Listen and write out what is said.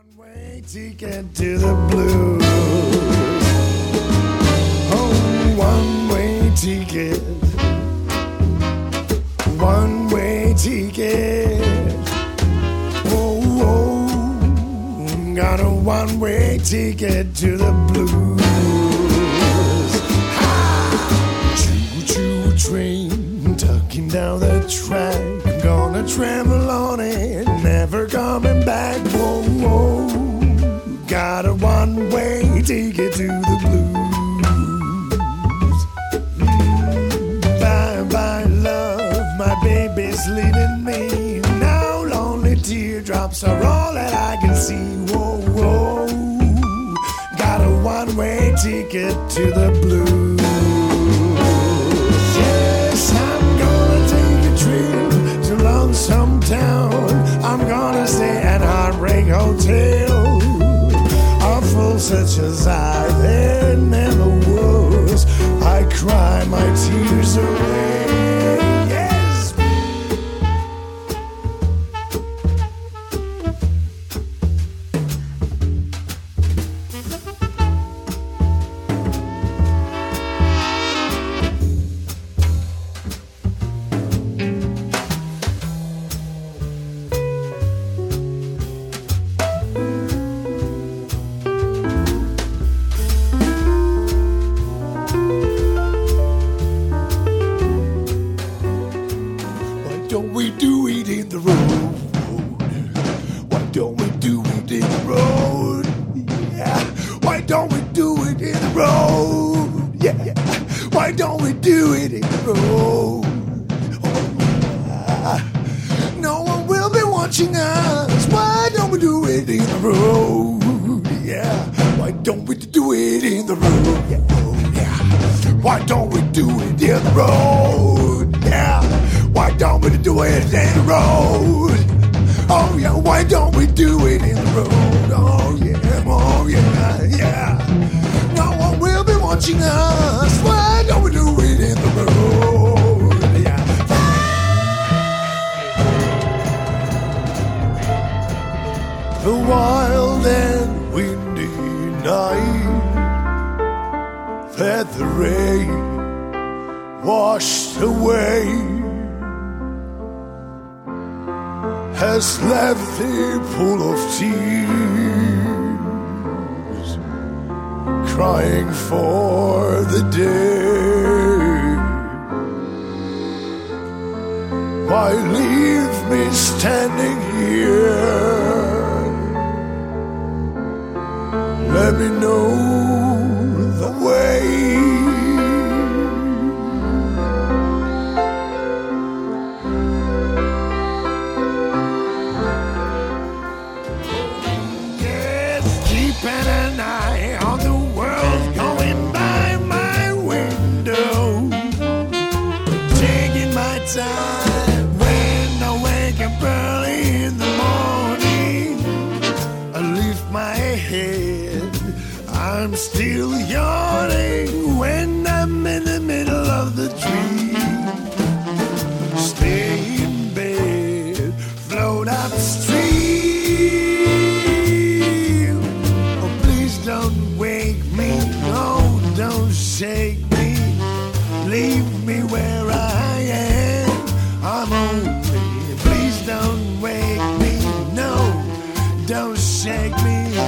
One-way ticket to the blues. Oh, one-way ticket. One-way ticket. Oh, oh, got a one-way ticket to the blues. Ha! Choo-choo train tucking down the track. I'm gonna travel on it, never coming back. Whoa, whoa, got a one-way ticket to the blues. Bye bye love, my baby's leaving me. Now lonely teardrops are all that I can see. Whoa, whoa, got a one-way ticket to the blues. Yes, I'm gonna take a trip to Lonesome Town. I'm gonna stay at Heartbreak Hotel. A fool such as I, there never was. I cry my tears away. Yes. Don't we do it in the road? Why don't we do it in the road? Yeah. Why don't we do it in the road? Yeah. Why don't we do it in the road? Oh, no one will be watching us. Why don't we do it in the road? Yeah. Why don't we do it in the road? Yeah. Oh, yeah. Why don't we do it in the road? Yeah. Why don't we do it in the road? Oh yeah, why don't we do it in the road? Oh yeah, yeah. No one will be watching us. Why don't we do it in the road? Yeah. The wild and windy night that the rain washed away has left a pool of tears, crying for the day. Why leave me standing here? Let me know the way. Keeping an eye on the world going by my window, taking my time when I wake up early in the morning. I lift my head, I'm still yawning when I'm in the middle of the dream. Stay in bed, float upstream. Don't wake me, no, don't shake me. Leave me where I am, I'm only. Please don't wake me, no, don't shake me.